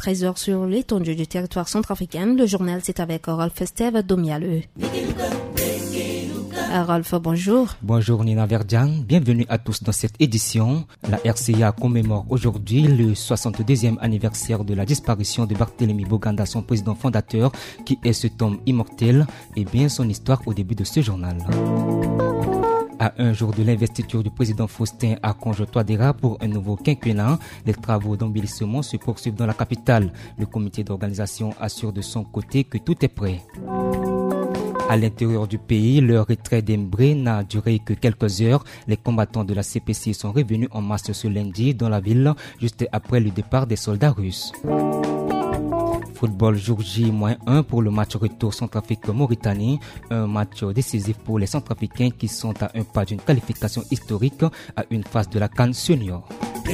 13h sur l'étendue du territoire centrafricain. Le journal, c'est avec Rolf Steve Domialeux. Rolf, bonjour. Bonjour Nina Verdian, bienvenue à tous dans cette édition. La RCA commémore aujourd'hui le 62e anniversaire de la disparition de Barthélemy Boganda, son président fondateur, qui est cet homme immortel, et bien son histoire au début de ce journal. À un jour de l'investiture du président Faustin Archange-Touadéra pour un nouveau quinquennat, les travaux d'embellissement se poursuivent dans la capitale. Le comité d'organisation assure de son côté que tout est prêt. À l'intérieur du pays, le retrait d'Embré n'a duré que quelques heures. Les combattants de la CPC sont revenus en masse ce lundi dans la ville, juste après le départ des soldats russes. Football jour J-1 pour le match retour Centrafrique-Mauritanie. Un match décisif pour les Centrafricains qui sont à un pas d'une qualification historique à une phase de la CAN Senior.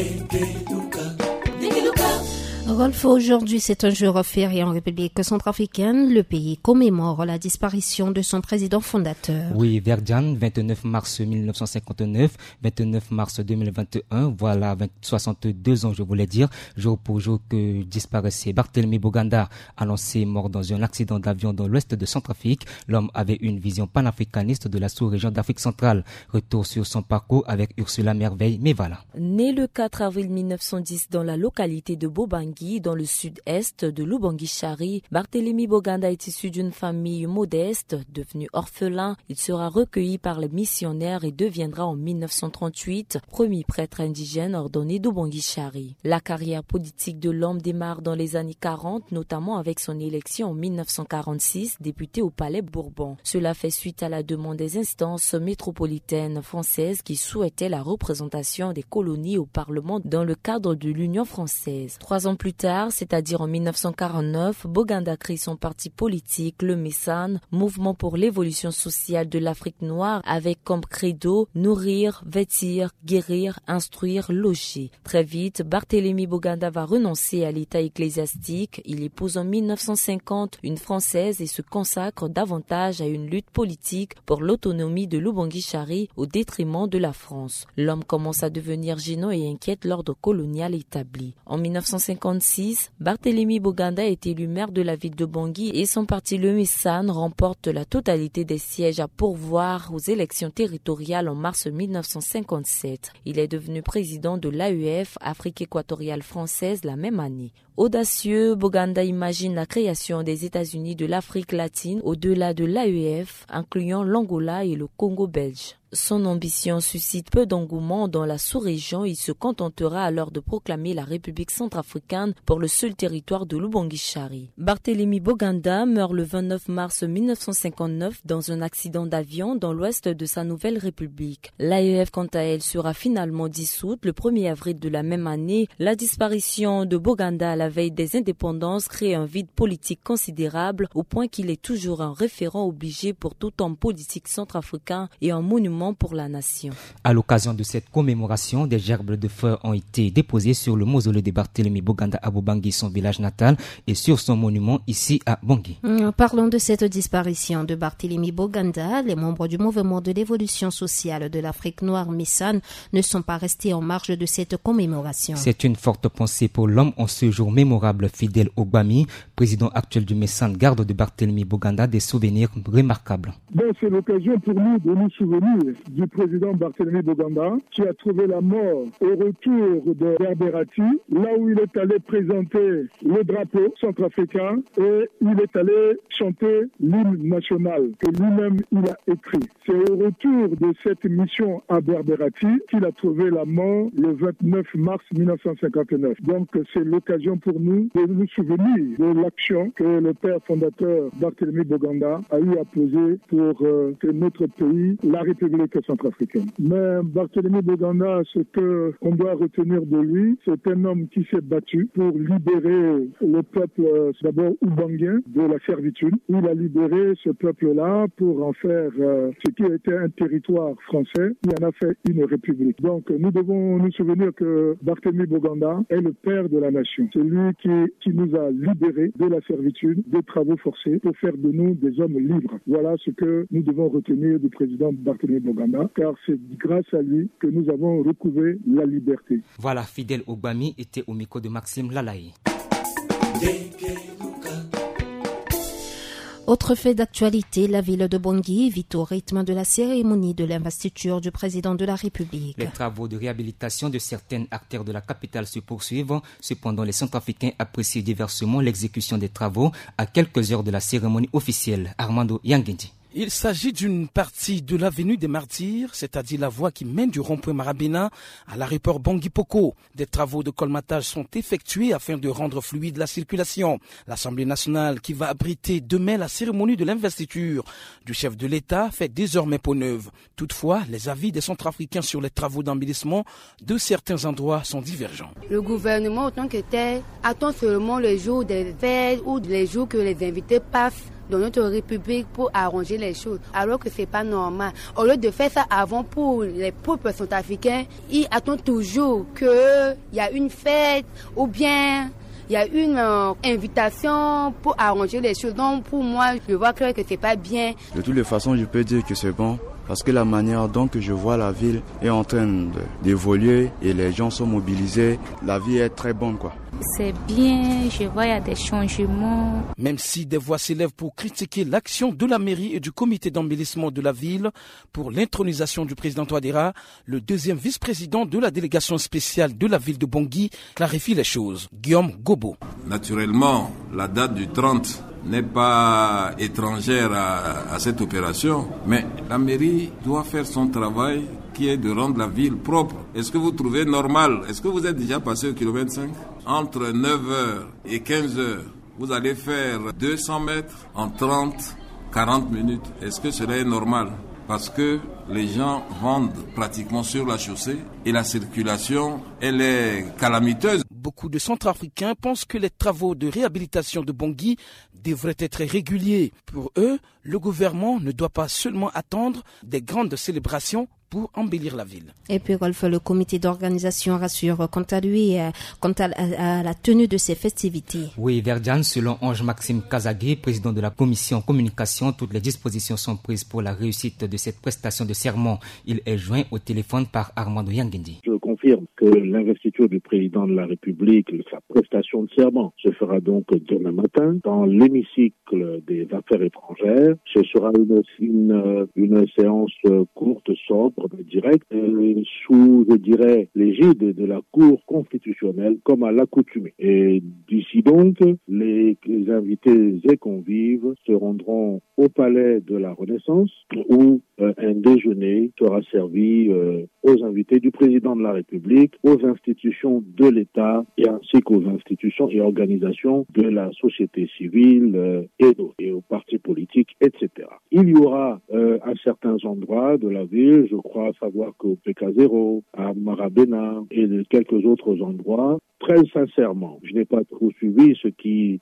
Rolf, aujourd'hui c'est un jour férié en République centrafricaine. Le pays commémore la disparition de son président fondateur. Oui, Verdian, 29 mars 1959, 29 mars 2021, voilà 62 ans je voulais dire, jour pour jour que disparaissait Barthélemy Boganda, annoncé mort dans un accident d'avion dans l'ouest de Centrafrique. L'homme avait une vision panafricaniste de la sous-région d'Afrique centrale. Retour sur son parcours avec Ursula Merveille, mais voilà. Né le 4 avril 1910 dans la localité de Bobangui, dans le sud-est de l'Oubangui-Chari, Barthélemy Boganda est issu d'une famille modeste. Devenu orphelin, il sera recueilli par les missionnaires et deviendra en 1938 premier prêtre indigène ordonné d'Oubangui-Chari. La carrière politique de l'homme démarre dans les années 40, notamment avec son élection en 1946, député au Palais Bourbon. Cela fait suite à la demande des instances métropolitaines françaises qui souhaitaient la représentation des colonies au Parlement dans le cadre de l'Union française. 3 ans plus tard, c'est-à-dire en 1949, Boganda crée son parti politique, le MESAN, Mouvement pour l'évolution sociale de l'Afrique noire, avec comme credo nourrir, vêtir, guérir, instruire, loger. Très vite, Barthélemy Boganda va renoncer à l'état ecclésiastique. Il épouse en 1950 une Française et se consacre davantage à une lutte politique pour l'autonomie de l'Oubangui-Chari au détriment de la France. L'homme commence à devenir gênant et inquiète l'ordre colonial établi. En 1956, Barthélemy Boganda est élu maire de la ville de Bangui et son parti le MESAN remporte la totalité des sièges à pourvoir aux élections territoriales en mars 1957. Il est devenu président de l'AEF, Afrique équatoriale française, la même année. Audacieux, Boganda imagine la création des États-Unis de l'Afrique latine au-delà de l'AEF, incluant l'Angola et le Congo belge. Son ambition suscite peu d'engouement dans la sous-région. Il se contentera alors de proclamer la République centrafricaine pour le seul territoire de l'Oubangui-Chari. Barthélemy Boganda meurt le 29 mars 1959 dans un accident d'avion dans l'ouest de sa nouvelle République. L'AEF, quant à elle, sera finalement dissoute le 1er avril de la même année. La disparition de Boganda à la veille des indépendances crée un vide politique considérable au point qu'il est toujours un référent obligé pour tout homme politique centrafricain et un monument pour la nation. À l'occasion de cette commémoration, des gerbes de fleurs ont été déposées sur le mausolée de Barthélemy Boganda à Bobangui, son village natal, et sur son monument ici à Bangui. Parlons de cette disparition de Barthélemy Boganda. Les membres du mouvement de l'évolution sociale de l'Afrique noire MESAN ne sont pas restés en marge de cette commémoration. C'est une forte pensée pour l'homme en ce jour mémorable. Fidèle Ogbami, président actuel du MESAN, garde de Barthélemy Boganda des souvenirs remarquables. C'est l'occasion pour nous de nous souvenir du président Barthélemy Boganda qui a trouvé la mort au retour de Berbérati, là où il est allé présenter le drapeau centrafricain et il est allé chanter l'hymne national que lui-même il a écrit. C'est au retour de cette mission à Berbérati qu'il a trouvé la mort le 29 mars 1959. Donc c'est l'occasion pour nous de nous souvenir de l'action que le père fondateur Barthélemy Boganda a eu à poser pour que notre pays, la République centrafricaine. Mais Barthélemy Boganda, ce qu'on doit retenir de lui, c'est un homme qui s'est battu pour libérer le peuple, d'abord oubanguien, de la servitude. Il a libéré ce peuple-là pour en faire ce qui était un territoire français. Il en a fait une république. Donc nous devons nous souvenir que Barthélemy Boganda est le père de la nation. C'est lui qui nous a libérés de la servitude, des travaux forcés, pour faire de nous des hommes libres. Voilà ce que nous devons retenir du président Barthélemy Boganda, car c'est grâce à lui que nous avons recouvré la liberté. Voilà, Fidèle Ogbami était au micro de Maxime Lalaï. Autre fait d'actualité, la ville de Bangui vit au rythme de la cérémonie de l'investiture du président de la République. Les travaux de réhabilitation de certaines artères de la capitale se poursuivent. Cependant, les Centrafricains apprécient diversement l'exécution des travaux à quelques heures de la cérémonie officielle. Armando Yangendi. Il s'agit d'une partie de l'avenue des Martyrs, c'est-à-dire la voie qui mène du rond-point Marabena à l'aéroport Bangui-Poko. Des travaux de colmatage sont effectués afin de rendre fluide la circulation. L'Assemblée nationale, qui va abriter demain la cérémonie de l'investiture du chef de l'État, fait désormais peau neuve. Toutefois, les avis des Centrafricains sur les travaux d'embellissement de certains endroits sont divergents. Le gouvernement, autant que tel, attend seulement les jours des fêtes ou les jours que les invités passent dans notre République pour arranger les choses, alors que c'est pas normal. Au lieu de faire ça avant pour les peuples centrafricains, ils attendent toujours qu'il y a une fête ou bien il y a une invitation pour arranger les choses. Donc pour moi, je vois clair que c'est pas bien. De toutes les façons, je peux dire que c'est bon. Parce que la manière dont je vois la ville est en train d'évoluer et les gens sont mobilisés, la vie est très bonne, quoi. C'est bien, je vois il y a des changements. Même si des voix s'élèvent pour critiquer l'action de la mairie et du comité d'embellissement de la ville pour l'intronisation du président Touadéra, le deuxième vice-président de la délégation spéciale de la ville de Bangui clarifie les choses. Guillaume Gobo. Naturellement, la date du 30 n'est pas étrangère à cette opération, mais la mairie doit faire son travail qui est de rendre la ville propre. Est-ce que vous trouvez normal? Est-ce que vous êtes déjà passé au kilomètre 5? Entre 9h et 15h, vous allez faire 200 mètres en 40 minutes. Est-ce que cela est normal? Parce que les gens rendent pratiquement sur la chaussée et la circulation, elle est calamiteuse. Beaucoup de Centrafricains pensent que les travaux de réhabilitation de Bangui devraient être réguliers. Pour eux, le gouvernement ne doit pas seulement attendre des grandes célébrations pour embellir la ville. Et puis Rolf, le comité d'organisation rassure quant à lui, quant à la tenue de ces festivités. Oui, Verdiane, selon Ange-Maxime Kazagé, président de la commission communication, toutes les dispositions sont prises pour la réussite de cette prestation de serment. Il est joint au téléphone par Armando Yangendi. Je confirme que l'investiture du président de la République, sa prestation de serment, se fera donc demain matin dans l'hémicycle des affaires étrangères. Ce sera une séance courte, sobre, direct, sous, je dirais, l'égide de la Cour constitutionnelle, comme à l'accoutumée. Et d'ici donc, les invités et convives se rendront au palais de la Renaissance, où un déjeuner sera servi aux invités du président de la République, aux institutions de l'État et ainsi qu'aux institutions et organisations de la société civile et aux partis politiques, etc. Il y aura à certains endroits de la ville, je crois savoir qu'au PK0, à Marabena et de quelques autres endroits, très sincèrement, je n'ai pas trop suivi ce qu'il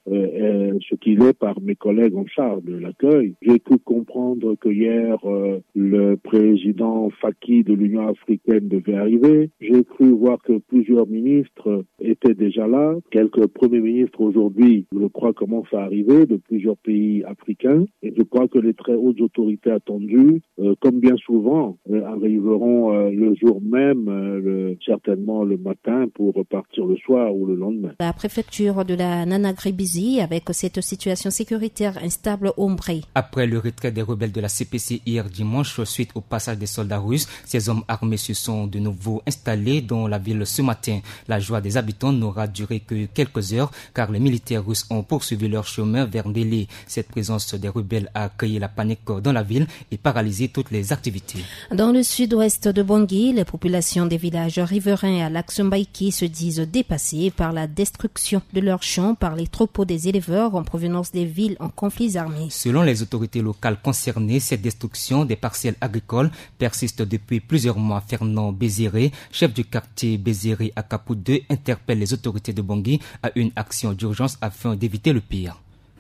est par mes collègues en charge de l'accueil. J'ai cru comprendre que hier, le président Faki de l'Union africaine devait arriver. J'ai cru voir que plusieurs ministres étaient déjà là. Quelques premiers ministres aujourd'hui, je crois, commencent à arriver de plusieurs pays africains. Et je crois que les très hautes autorités attendues, comme bien souvent, arriveront le jour même, certainement le matin, pour repartir le soir ou le lendemain. La préfecture de la Nanagribisi avec cette situation sécuritaire instable au Mbré. Après le retrait des rebelles de la CPC hier dimanche, suite au passage des soldats russes, ces hommes armés se sont de nouveau installés dans la ville ce matin. La joie des habitants n'aura duré que quelques heures car les militaires russes ont poursuivi leur chemin vers Ndélé. Cette présence des rebelles a créé la panique dans la ville et paralysé toutes les activités. Dans le sud-ouest de Bangui, les populations des villages riverains à Laksumbaiki se disent dépassées par la destruction de leurs champs par les troupeaux des éleveurs en provenance des villes en conflits armés. Selon les autorités locales concernées, cette destruction des parcelles agricoles persiste depuis plusieurs mois. Fernand Bézéré, chef du quartier Bézéré à Kapou 2, interpelle les autorités de Bangui à une action d'urgence afin d'éviter le pire.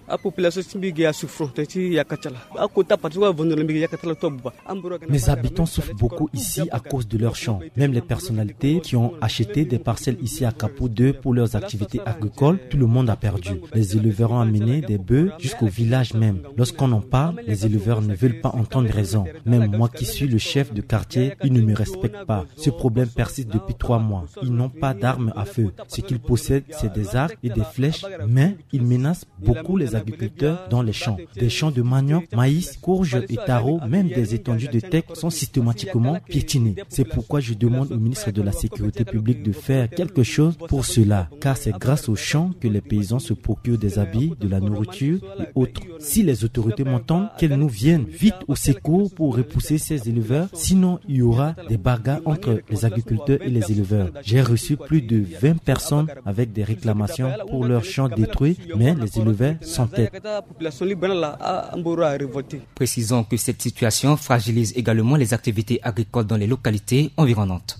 Mes habitants souffrent beaucoup ici à cause de leurs champs. Même les personnalités qui ont acheté des parcelles ici à Capot 2 pour leurs activités agricoles, tout le monde a perdu. Les éleveurs ont amené des bœufs jusqu'au village même. Lorsqu'on en parle, les éleveurs ne veulent pas entendre raison. Même moi qui suis le chef de quartier, ils ne me respectent pas. Ce problème persiste depuis 3 mois. Ils n'ont pas d'armes à feu. Ce qu'ils possèdent, c'est des arcs et des flèches, mais ils menacent beaucoup les agriculteurs dans les champs. Des champs de manioc, maïs, courges et tarots, même des étendues de teck sont systématiquement piétinés. C'est pourquoi je demande au ministre de la Sécurité publique de faire quelque chose pour cela, car c'est grâce aux champs que les paysans se procurent des habits, de la nourriture et autres. Si les autorités m'entendent, qu'elles nous viennent vite au secours pour repousser ces éleveurs, sinon il y aura des bagarres entre les agriculteurs et les éleveurs. J'ai reçu plus de 20 personnes avec des réclamations pour leurs champs détruits, mais les éleveurs s'entêtent. Précisons que cette situation fragilise également les activités agricoles dans les localités environnantes.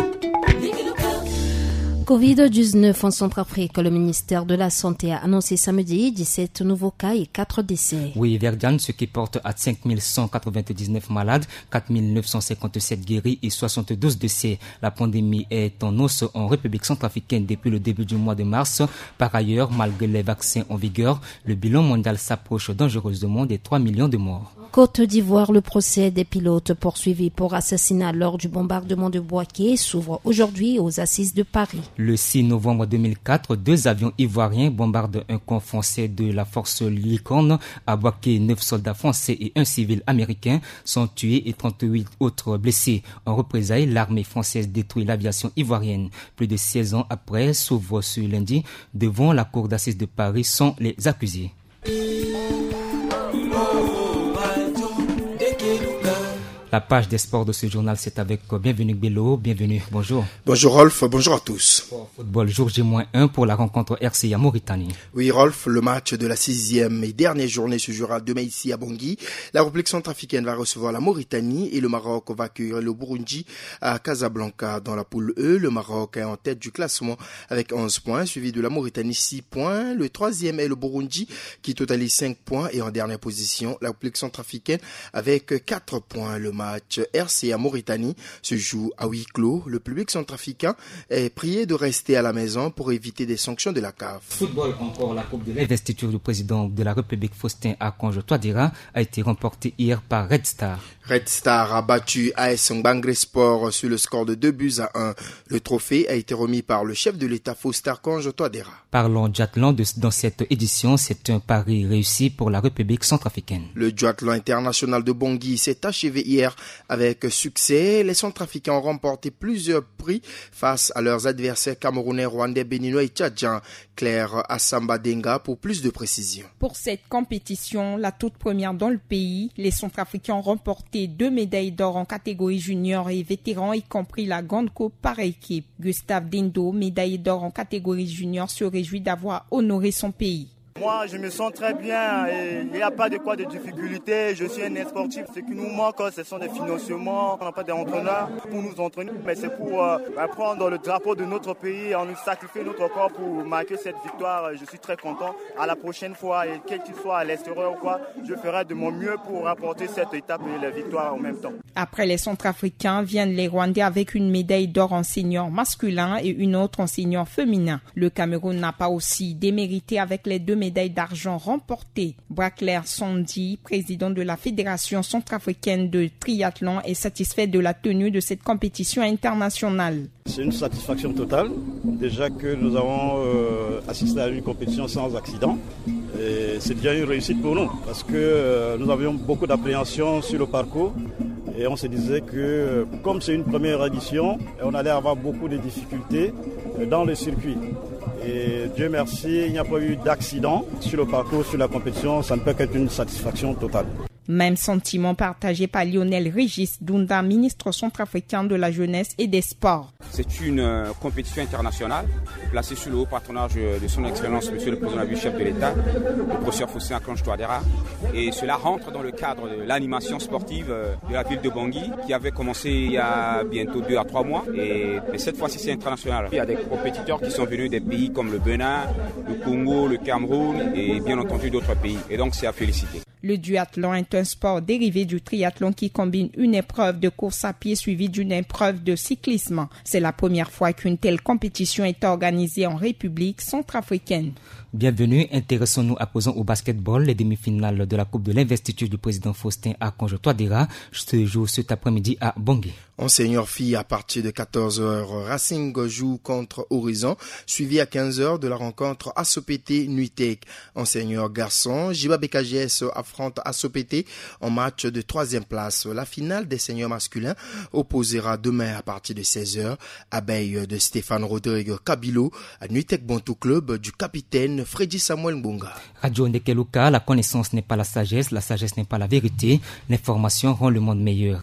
Covid-19 en Centrafrique, le ministère de la Santé a annoncé samedi 17 nouveaux cas et 4 décès. Oui, Verdiane, ce qui porte à 5199 malades, 4957 guéris et 72 décès. La pandémie est en hausse en République centrafricaine depuis le début du mois de mars. Par ailleurs, malgré les vaccins en vigueur, le bilan mondial s'approche dangereusement des 3 millions de morts. Côte d'Ivoire, le procès des pilotes poursuivis pour assassinat lors du bombardement de Bouaké s'ouvre aujourd'hui aux assises de Paris. Le 6 novembre 2004, 2 avions ivoiriens bombardent un camp français de la force Licorne. À Bouaké, 9 soldats français et un civil américain sont tués et 38 autres blessés. En représailles, l'armée française détruit l'aviation ivoirienne. Plus de 16 ans après, s'ouvre ce lundi devant la cour d'assises de Paris sont les accusés. La page des sports de ce journal, c'est avec Bienvenue Bello. Bienvenue, bonjour. Bonjour Rolf, bonjour à tous. Football, jour J-1 pour la rencontre RCA Mauritanie. Oui Rolf, le match de la 6e et dernière journée se jouera demain ici à Bangui. La République centrafricaine va recevoir la Mauritanie et le Maroc va accueillir le Burundi à Casablanca. Dans la poule E, le Maroc est en tête du classement avec 11 points, suivi de la Mauritanie 6 points. Le 3e est le Burundi qui totalise 5 points et en dernière position, la République centrafricaine avec 4 points. Le match RCA Mauritanie se joue à huis clos. Le public centrafricain est prié de rester à la maison pour éviter des sanctions de la CAF. Football encore, la coupe de l'investiture du président de la République Faustin Archange Touadéra a été remportée hier par Red Star. Red Star a battu AS Bangré Sport sur le score de 2-1. Le trophée a été remis par le chef de l'État Faustin Archange Touadéra. Parlons duathlon dans cette édition, c'est un pari réussi pour la République centrafricaine. Le duathlon international de Bangui s'est achevé hier avec succès. Les Centrafricains ont remporté plusieurs prix face à leurs adversaires camerounais, rwandais, béninois et tchadjiens. Claire Assamba Denga pour plus de précision. Pour cette compétition, la toute première dans le pays, les Centrafricains ont remporté 2 médailles d'or en catégorie junior et vétéran, y compris la grande coupe par équipe. Gustave Dendo, médaillé d'or en catégorie junior, se réjouit d'avoir honoré son pays. Moi, je me sens très bien et il n'y a pas de quoi de difficulté. Je suis un sportif. Ce qui nous manque, ce sont des financements. On n'a pas d'entraîneurs pour nous entraîner, mais c'est pour prendre le drapeau de notre pays. On nous sacrifie notre corps pour marquer cette victoire. Je suis très content. À la prochaine fois, et quel qu'il soit à l'extérieur ou quoi, je ferai de mon mieux pour rapporter cette étape et la victoire en même temps. Après les Centrafricains, viennent les Rwandais avec une médaille d'or en senior masculin et une autre en senior féminin. Le Cameroun n'a pas aussi démérité avec les 2 médailles d'argent remportées. Braclair Sondi, président de la Fédération centrafricaine de triathlon, est satisfait de la tenue de cette compétition internationale. C'est une satisfaction totale. Déjà que nous avons assisté à une compétition sans accident. Et c'est déjà une réussite pour nous parce que nous avions beaucoup d'appréhension sur le parcours. Et on se disait que comme c'est une première édition, on allait avoir beaucoup de difficultés dans le circuit. Et Dieu merci, il n'y a pas eu d'accident sur le parcours, sur la compétition. Ça ne peut qu'être une satisfaction totale. Même sentiment partagé par Lionel Régis Dunda, ministre centrafricain de la jeunesse et des sports. C'est une compétition internationale placée sous le haut patronage de son excellence, monsieur le président du chef de l'État, le professeur Faustin Akange Touadéra. Et cela rentre dans le cadre de l'animation sportive de la ville de Bangui, qui avait commencé il y a bientôt 2 à 3 mois. Mais cette fois-ci, c'est international. Il y a des compétiteurs qui sont venus des pays comme le Bénin, le Congo, le Cameroun et bien entendu d'autres pays. Et donc, c'est à féliciter. Le duathlon est un sport dérivé du triathlon qui combine une épreuve de course à pied suivie d'une épreuve de cyclisme. C'est la première fois qu'une telle compétition est organisée en République centrafricaine. Bienvenue, intéressons-nous à présent au basketball. Les demi-finales de la Coupe de l'Investiture du président Faustin Akange Touadéra se jouent cet après-midi à Bangui. En senior filles, à partir de 14h, Racing joue contre Horizon, suivi à 15h de la rencontre Assopété Nuitec. En senior garçon, Jiba BKGS affronte Assopété en match de 3e place. La finale des seniors masculins opposera demain à partir de 16h Abeille de Stéphane Rodrigue Kabilo à Nuitec Bantou Club du capitaine Freddy Samuel Mbonga. Radio Ndekeluka, la connaissance n'est pas la sagesse n'est pas la vérité. L'information rend le monde meilleur.